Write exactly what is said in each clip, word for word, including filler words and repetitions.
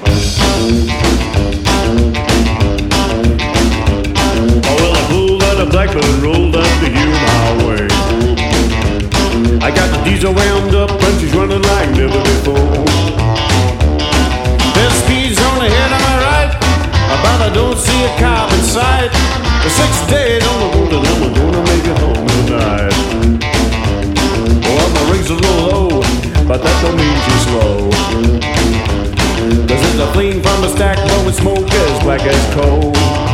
Oh, well, I pulled out a blackbird and rolled up the Hume Highway. I got the diesel wound up and she's running like never before. There's speeds on the head on my right, but I don't see a cop in sight. The six days on the road and I'm gonna make it home tonight. Well, my ring's a little low, but that don't mean too slow. Cause there's a flame from a stack blowing smoke as black as coal.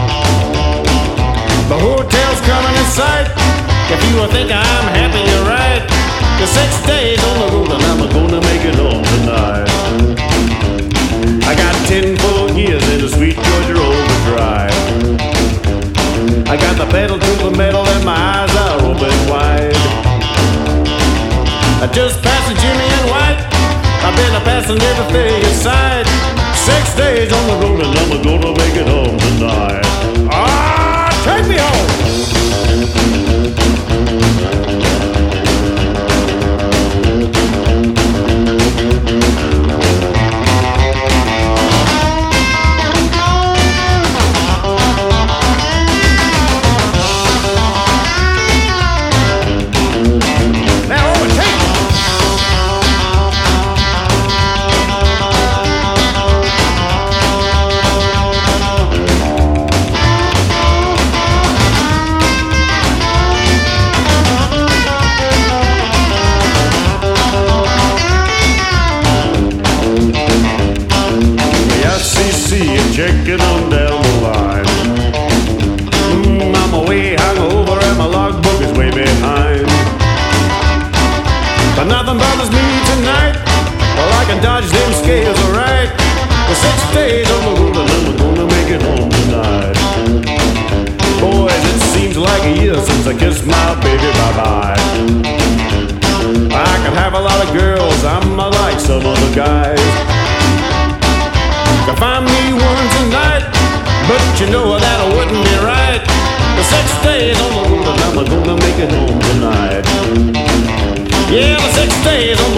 The hotel's coming in sight. If you think I'm happy, you're right. The six days on the road and I'm gonna make it home tonight. I got ten full years in the sweet Georgia overdrive. I got the pedal to the metal and my eyes are open wide. I just passed the Jimmy and White. I've been a passing everything inside. Six days on the road and I'm gonna make it home tonight. Ah, take me home. Checking on down the line. Mm, I'm away hungover and my logbook is way behind. But nothing bothers me tonight. Well, I can dodge them scales alright. The six days on the road and I'm gonna make it home tonight. Boys, it seems like a year since I kissed my baby bye-bye. I can have a lot of girls, I'm not like some other guys. To find me one tonight, but you know that wouldn't be right. The six days on the road and I'm gonna make it home tonight. Yeah, the six days on